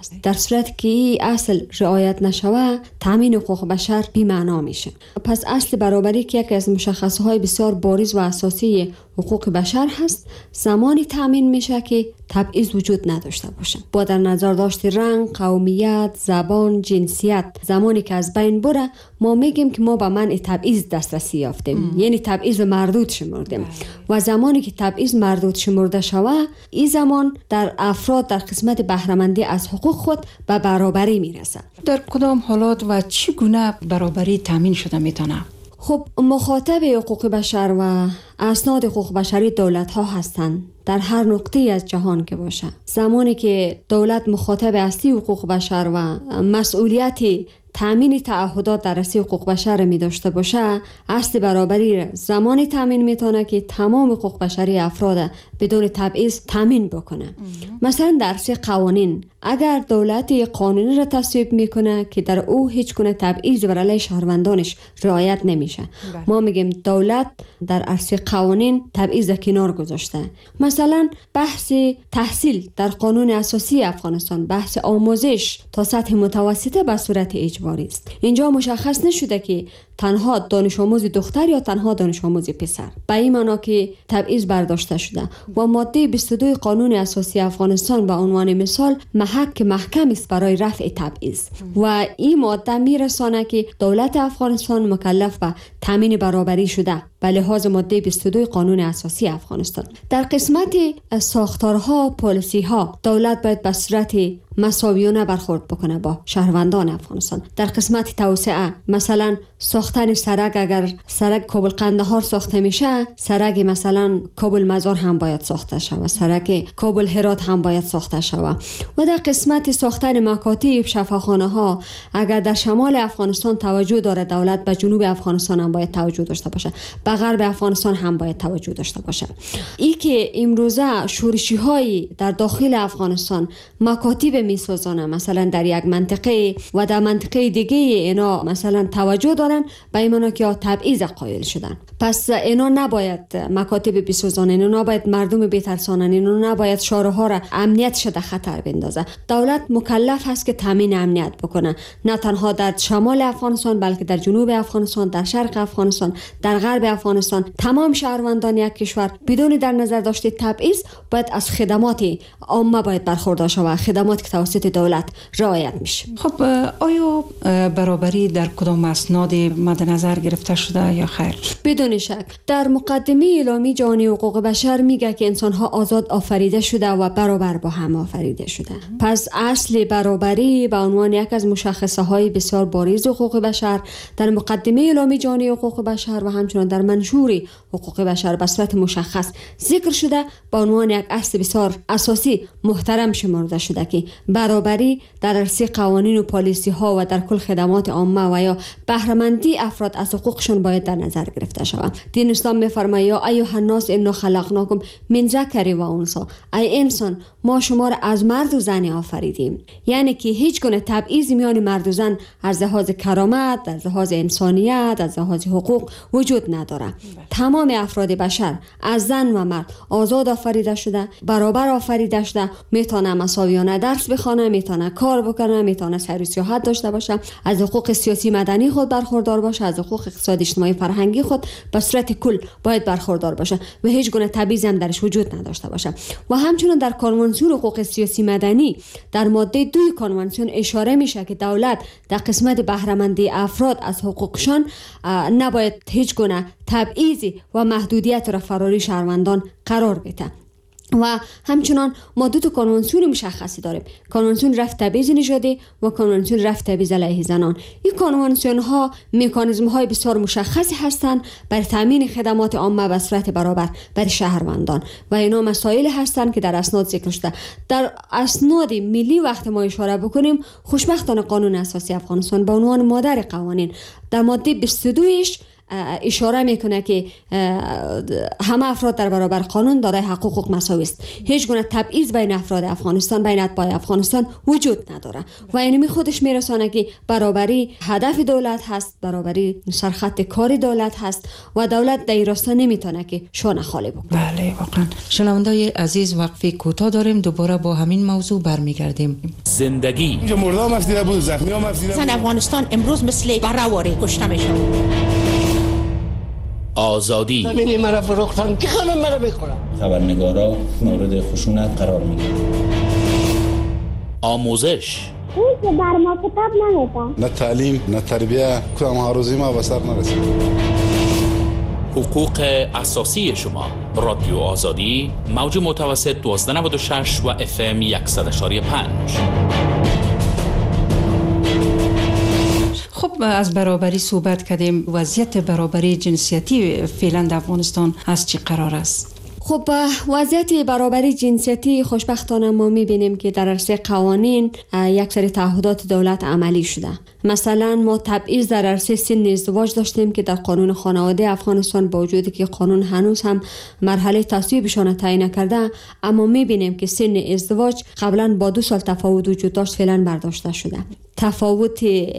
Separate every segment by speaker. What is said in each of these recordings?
Speaker 1: است. در صورت که این اصل رعایت نشود تامین حقوق بشر بی‌معنا میشه. پس اصل برابری که یکی از مشخصه‌های بسیار بارز و اساسی حقوق بشر هست، زمانی تامین میشه که تبعیض وجود نداشته باشه. با در نظر داشت رنگ، قومیت، زبان، جنسیت زمانی که از بین بره ما میگیم که ما به منع تبعیض دسترسی یافتیم، یعنی تبعیض مردود شمردیم. و زمانی که تبعیض مردود شمرده شود این زمان در افراد در قسمت بهره‌مندی از حقوق خود به برابری میرسه.
Speaker 2: در کدام حالات و چگونه برابری تامین شده میتونه؟
Speaker 1: خب مخاطب حقوق بشر و اسناد حقوق بشری دولت ها هستند در هر نقطه از جهان که باشه. زمانی که دولت مخاطب اصلی حقوق بشر و مسئولیت تامین تعهدات در راسته حقوق بشر می داشته باشه، اصل برابری زمانی تامین میتونه که تمام حقوق بشری افراد بدون تبعیض تامین بکنه. مثلا در راسته قوانین، اگر دولت قانونی را تصویب میکنه که در او هیچ گونه تبعیض بر علیه شهروندانش رعایت نمیشه، ما میگیم دولت در عرصه قوانین تبعیض کنار گذاشته. مثلا بحث تحصیل در قانون اساسی افغانستان، بحث آموزش تا سطح متوسطه به صورت اجباری است. اینجا مشخص نشده که تنها دانش آموز دختر یا تنها دانش آموز پسر، به این معنا که تبعیض برداشته شده. و ماده 22 قانون اساسی افغانستان به عنوان مثال محک محکم است برای رفع تبعیض و این ماده میرسانه که دولت افغانستان مکلف به تامین برابری شده به لحاظ ماده 22 قانون اساسی افغانستان. در قسمت ساختارها، پالیسی‌ها دولت باید به صورت مساویانه برخورد بکنه با شهروندان افغانستان. در قسمت توسعه، مثلا ساختن سرک، اگر سرک کابل قندهار ساخته میشه، سرک مثلا کابل مزار هم باید ساخته شود، سرک کابل هرات هم باید ساخته شود. و در قسمت ساختن مکاتب، شفاخانه ها، اگر در شمال افغانستان توجه داره دولت، به جنوب افغانستان هم باید توجه داشته باشه، به غرب افغانستان هم باید توجه داشته باشه. ای که امروزه شورشی های در داخل افغانستان مکاتب میسازانه، مثلا در یک منطقه و در منطقه دیگه اینا مثلا توجه دارن، به این معنا که تبعیض قائل شدن. پس اینا نباید مکاتب بسازانن، اینا نباید مردم بترسانن، اینا نباید شهرها را امنیت شده خطر بندازه. دولت مکلف هست که تامین امنیت بکنه، نه تنها در شمال افغانستان بلکه در جنوب افغانستان، در شرق افغانستان، در غرب افغانستان. تمام شهروندان یک کشور بدون در نظر داشته تبعیض باید از خدمات عامه باید برخوردار شود، خدمات که توسط دولت رعایت میشه.
Speaker 2: خب آیا برابری در کدام اسناد مد نظر گرفته شده یا خیر؟
Speaker 1: بدون شک در مقدمه اعلامیه جهانی حقوق بشر میگه که انسان‌ها آزاد آفریده شده و برابر با هم آفریده شده. پس اصل برابری به عنوان یک از مشخصه‌های بسیار بارز حقوق بشر در مقدمه اعلامیه جهانی حقوق بشر و همچنین در منشور حقوق بشر به صورت مشخص ذکر شده، به عنوان یک اصل بسیار اساسی محترم شمرده شده که برابری در عرصه قوانین و پالیسی ها و در کل خدمات عامه و یا بهره‌مندی افراد از حقوقشون باید در نظر گرفته شود. دین اسلام می‌فرماید یا ایها الناس انا خلقناکم من ذکر و انثی، ای انسان ما شما را از مرد و زن آفریدیم. یعنی که هیچ گونه تبعیض میان مرد و زن از لحاظ کرامت، از لحاظ انسانیت، از لحاظ حقوق وجود نداره. تمام افراد بشر از زن و مرد آزاد آفریده شده، برابر آفریده شده، میتونه مساویانه درس بخونه، میتونه کار بکنه، میتونه سیر و سیاحت داشته باشه، از حقوق سیاسی مدنی خود برخوردار باشه، از حقوق اقتصادی اجتماعی فرهنگی خود به صورت کل باید برخوردار باشه و هیچ گونه تبعیض هم درش وجود نداشته باشه. و همچنین در کنوانسیون حقوق سیاسی مدنی در ماده 2 کنوانسیون اشاره میشه که دولت در قسمت بهره‌مندی افراد از حقوقشان نباید هیچ گونه تبعیضی و محدودیت را فراری شهروندان قرار بده. و همچنان ما دو تا کنوانسیون مشخصی داریم، کنوانسیون رفع تبعیض نژادی و کنوانسیون رفع تبعیض علیه زنان. این کنوانسیون ها مکانیزم های بسیار مشخصی هستند برای تامین خدمات عامه به صورت برابر برای شهروندان و اینا مسائل هستند که در اسناد ذکر شده. در اسناد ملی وقت ما اشاره بکنیم، خوشبختانه قانون اساسی افغانستان به عنوان مادر قوانین در ماده 22ش اشاره میکنه که همه افراد در برابر قانون دارای حقوق مساوی است. هیچ گونه تبعیض بین افراد افغانستان، بین اتباع افغانستان وجود نداره و اینمی خودش میرسانه که برابری هدف دولت هست، برابری سرخط کار دولت هست و دولت در راستا نمیتونه که شانه خالی بکنه.
Speaker 2: بله واقعا. شنوندای عزیز وقفه کوتاه داریم، دوباره با همین موضوع برمیگردیم.
Speaker 3: زندگی
Speaker 4: اینجا مردم افزیده بود، زخمی هم افزیده بود.
Speaker 5: افغانستان امروز مثل برآوری کشته میشه.
Speaker 3: آزادی
Speaker 6: زمینی مرا فروختن که خانم مرا بخورم.
Speaker 7: خبرنگارا مورد خشونت قرار میگیرن.
Speaker 3: آموزش
Speaker 8: اون که بر ما کتاب نمیدن،
Speaker 4: نه تعلیم نه تربیه، کدام هاروزی ما به سر نرسید.
Speaker 3: حقوق اساسی شما. رادیو آزادی، موج متوسط 1296 و FM 100.5.
Speaker 2: خب از برابری صحبت کردیم. وضعیت برابری جنسیتی فعلا در افغانستان از چی قرار است؟
Speaker 1: خب وضعیت برابری جنسیتی خوشبختانه ما میبینیم که در عرصه قوانین یک سری تعهدات دولت عملی شده. مثلا ما تبعیض در عرصه سن ازدواج داشتیم که در قانون خانواده افغانستان با وجودی که قانون هنوز هم مرحله تصویبشان تعیین نکرده، اما میبینیم که سن ازدواج قبلا با 2 سال تفاوت وجود داشت، فعلا برداشته شده. تفاوت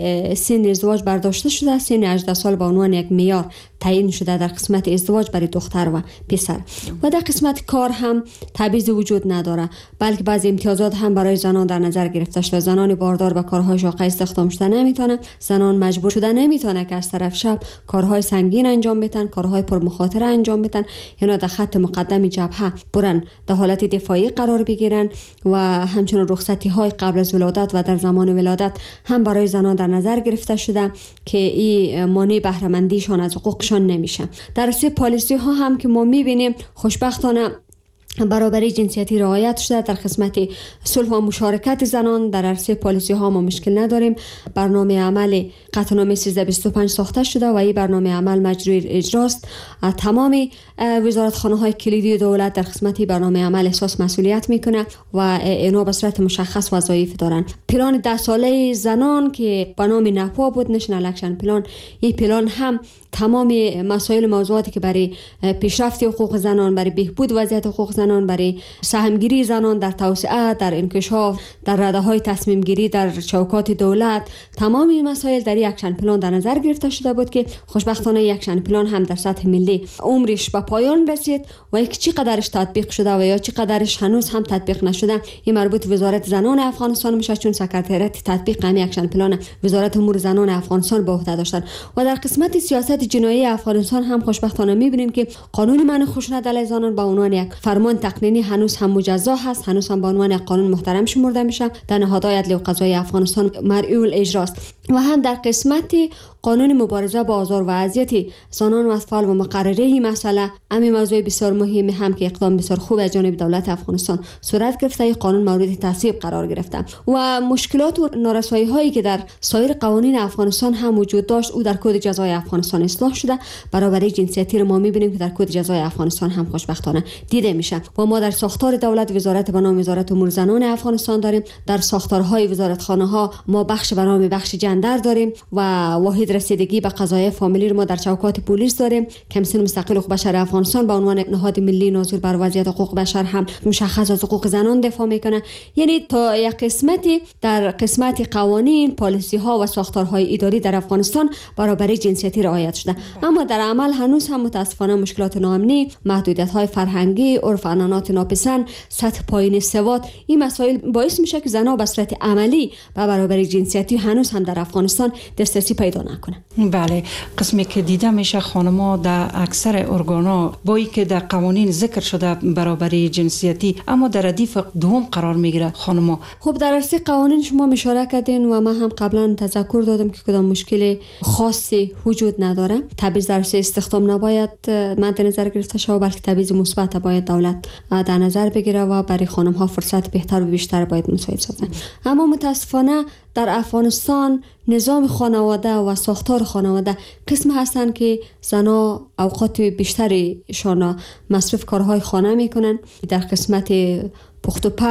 Speaker 1: سن ازدواج برداشته شده، سن 18 سال به عنوان یک معیار تعیین شده در قسمت ازدواج برای دختر و پسر. و در قسمت کار هم تبعیض وجود نداره، بلکه بعضی امتیازات هم برای زنان در نظر گرفته شده. زنان باردار به کارهای شاقه استخدام شده نمیتونه، زنان مجبور شده نمیتونه که از طرف شب کارهای سنگین انجام بدن، کارهای پرمخاطره انجام بدن، یا در خط مقدم جبهه برن در حالت دفاعی قرار بگیرن. و همچنین رخصتی های قبل از ولادت و در زمان ولادت هم برای زنان در نظر گرفته شده که این مانع بهره مندیشان از حقوقشان نمیشه. در راسته پالیسی ها هم که ما میبینیم خوشبختانه برابری جنسیتی رعایت شده. در قسمت صلح و مشارکت زنان در عرصه پالیسی ها ما مشکل نداریم. برنامه عمل قطعنامه 1325 ساخته شده و این برنامه عمل مجروی اجراست. تمام وزارتخانه های کلیدی دولت در قسمت برنامه عمل احساس مسئولیت میکنه و اینا به صورت مشخص وظایف دارن. پلان 10 ساله زنان که به نام نپا بود، نشنال اکشن پلان، این پلان هم تمام مسائل موضوعاتی که برای پیشرفت حقوق زنان، برای بهبود وضعیت حقوق زنان، برای سهمگیری زنان در توسعه، در انکشاف، در رده‌های تصمیم گیری در چوکات دولت، تمام این مسائل در یک اکشن پلان در نظر گرفته شده بود که خوشبختانه یک اکشن پلان هم در سطح ملی عمرش به پایان رسید و یک چقدرش تطبیق شده و یا چقدرش هنوز هم تطبیق نشده این مربوط وزارت زنان افغانستان میشه، چون سکرتریات تطبیق همین اکشن پلان وزارت امور زنان افغانستان به عهده داشتن. و در قسمت سیاست جنایی افغانستان هم خوشبختانه میبینیم که قانون منع خشونت علیه زنان به عنوان یک فرمان تقنینی هنوز هم مجزا هست، هنوز هم به عنوان یک قانون محترم شمرده میشه، در نهادهای عدلی و قضایی افغانستان مرئی الاجراست. و هم در قسمت قانون مبارزه با آزار و اذیت زنان و اطفال و مقرره این مسئله، همین موضوع بسیار مهمی هم که اقدام بسیار خوب از جانب دولت افغانستان صورت گرفته، این قانون مورد تصویب قرار گرفته. و مشکلات و نارسایی هایی که در سایر قوانین افغانستان هم وجود داشت او در کد جزای افغانستان اصلاح شده. برابری جنسیتی رو ما میبینیم که در کد جزای افغانستان هم خوشبختانه دیده میشه. و ما در ساختار دولت وزارت به نام وزارت امور زنان افغانستان داریم. در ساختارهای وزارتخانه ها ما بخش به نام بخش جندر داریم و واحد رسیدگی به قضایای فامیلی رو ما در چوکات پلیس داریم. کمیسیون مستقل حقوق بشر افغانستان به عنوان نهاد ملی ناظر بر وضعیت حقوق بشر هم مشخص از حقوق زنان دفاع میکنه. یعنی تا یک قسمتی در قسمت قوانین، پالیسی ها و ساختارهای اداری در افغانستان برابری جنسیتی رعایت شده، اما در عمل هنوز هم متاسفانه مشکلات ناامنی، محدودیت های فرهنگی، عرف عنعنات ناپسند، سطح پایین سواد، این مسائل باعث میشه که زنها به صورت عملی به برابری جنسیتی هنوز هم در افغانستان دسترسی پیدا نکنه.
Speaker 2: بله، قسمی که دیده میشه خانم‌ها در اکثر ارگانا با اینکه در قوانین ذکر شده برابری جنسیتی، اما در ردیف دوم قرار میگیره خانم‌ها.
Speaker 1: خب در اصل قوانین شما اشاره کردین و من هم قبلا تذکر دادم که کدام مشکل خاصی وجود نداره. تبعیض در استخدام نباید مد نظر گرفته شود، بلکه تبعیض مثبت باید دولت در نظر بگیره و برای خانم‌ها فرصت بهتر و بیشتر باید مساعد سازن. اما متاسفانه در افغانستان نظام خانواده و ساختار خانواده قسم هستن که زنها اوقات بیشتری شان مصرف کارهای خانه میکنن. در قسمت پخت و پز،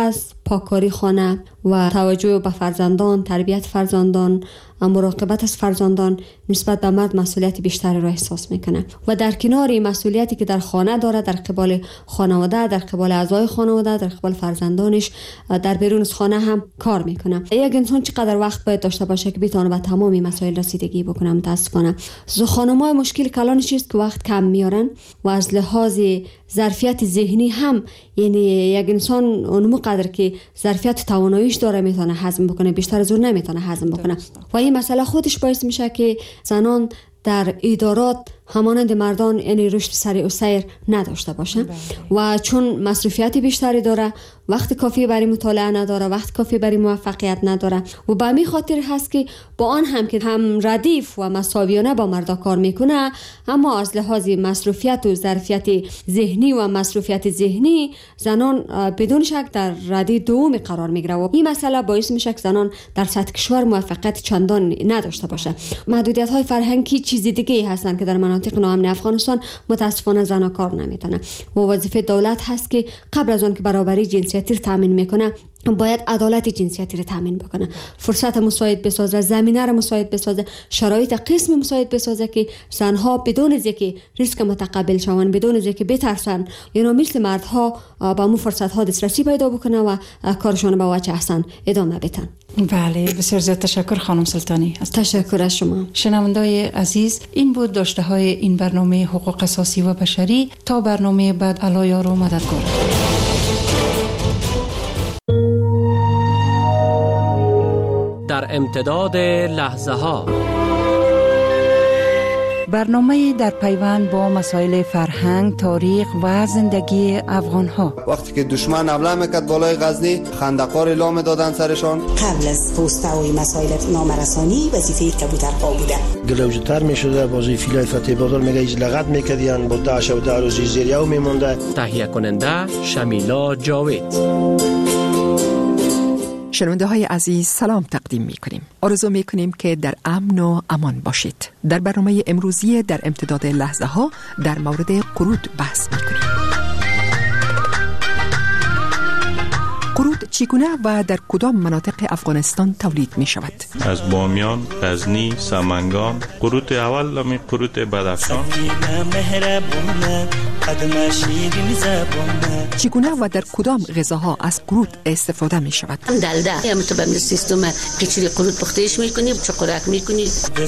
Speaker 1: پاککاری خانه و توجه به فرزندان، تربیت فرزندان، مراقبت از فرزندان نسبت به مرد مسئولیت بیشتری را احساس میکنه و در کنار این مسئولیتی که در خانه داره، در قبال خانواده، در قبال اعضای خانواده، در قبال فرزندانش، در بیرون از خانه هم کار میکنه. یک انسان چقدر وقت باید داشته باشه که بتونه به تمام مسائل رسیدگی بکنه؟ متاسفانه خانم‌های مشکل کلانش چیست که وقت کم میارن و از لحاظ ظرفیت ذهنی هم، یعنی یک انسان اون قدر که ظرفیت تواناییش داره میتونه هضم بکنه، بیشتر از اون نمیتونه هضم بکنه و این مسئله خودش باعث میشه که زنان در ادارات همانند مردان یعنی رشد سریع و سیر نداشته باشه و چون مصروفیت بیشتری داره، وقت کافی برای مطالعه نداره، وقت کافی برای موفقیت نداره و به همین خاطر هست که با آن هم که هم ردیف و مساویانه با مردا کار میکنه، اما از لحاظ مصروفیت و ظرفیت ذهنی و مصروفیت ذهنی زنان بدون شک در رده دوم قرار میگیره و این مسئله باعث میشه که زنان در سطح کشور موفقیت چندان نداشته باشه. محدودیت های فرهنگی چیز دیگه هستن که در مناطق ناامن افغانستان متاسفانه زنان کار نمیتونن و وظیفه دولت هست که قبل از آن که برابری جنسیتی رو تامین میکنه باید عدالت جنسیتی رو تامین بکنه، فرصت مساعد بسازه، زمینه رو مساعد بسازه، شرایط قسم مساعد بسازه که زنها بدون از اینکه ریسک متقبل شون، بدون از اینکه بترسن، یعنی مثل مردها با مو فرصت ها دسترسی پیدا بکنه و کارشون به وجه احسن ادامه بدن.
Speaker 2: بله، بسیار زیاد تشکر خانم سلطانی.
Speaker 1: تشکر از شما.
Speaker 2: شنوندای عزیز، این بود داشته های این برنامه حقوق اساسی و بشری. تا برنامه بعد، الله یار و مددگار.
Speaker 9: در امتداد لحظه ها،
Speaker 2: برنامه در پیوند با مسائل فرهنگ، تاریخ و زندگی افغان ها.
Speaker 10: وقتی که دشمن حمله میکرد بالای غزنی، خندقار لام دادن سرشان.
Speaker 11: قبل از پوسته و مسائل نامرسانی وظیفه کبوترها بوده.
Speaker 12: گلوجتر میشده، بازی فیلای فتح بادر میگه ایج لغت میکردین با 10 و 10 روزی زیریو میمونده.
Speaker 9: تهیه کننده شمیلا جاوید.
Speaker 13: شنونده های عزیز، سلام تقدیم می کنیم. آرزو می کنیم که در امن و امان باشید. در برنامه امروزی در امتداد لحظه ها در مورد قرود بحث می کنیم. قرود چگونه و در کدام مناطق افغانستان تولید می شود؟
Speaker 14: از بامیان، غزنی، سمنگان. قرود اول می قرود بدخشان.
Speaker 13: چگونه و در کدام غذاها از قرود استفاده می شود؟
Speaker 5: دلده یا تو به سیستم قیچری قرود پختهش میکنی، چه خوراک میکنی.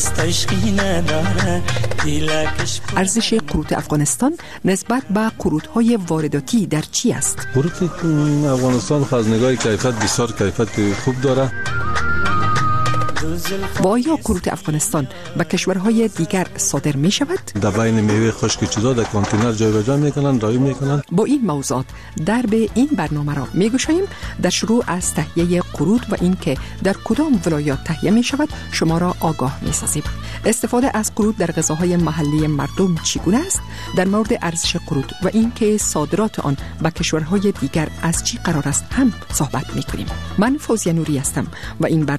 Speaker 13: ارزش قرود افغانستان نسبت به قرودهای وارداتی در چی است؟
Speaker 15: قرود افغانستان خزانه‌های کیفیت بسیار کیفیت خوب داره.
Speaker 13: و آیا قرود افغانستان به کشورهای دیگر صادر می شود؟
Speaker 15: در بین میوه خشک چیزا در کانتینر جایگزین میکنن، راوی میکنن.
Speaker 13: با این موضوعات درب این برنامه را میگوشاییم. در شروع از تهیه قرود و اینکه در کدام ولایات تهیه می شود شما را آگاه می سازیم. استفاده از قرود در غذاهای محلی مردم چگونه است؟ در مورد ارزش قرود و اینکه صادرات آن به کشورهای دیگر از چی قرار است هم صحبت می کنیم. من فوزیه نوری هستم و این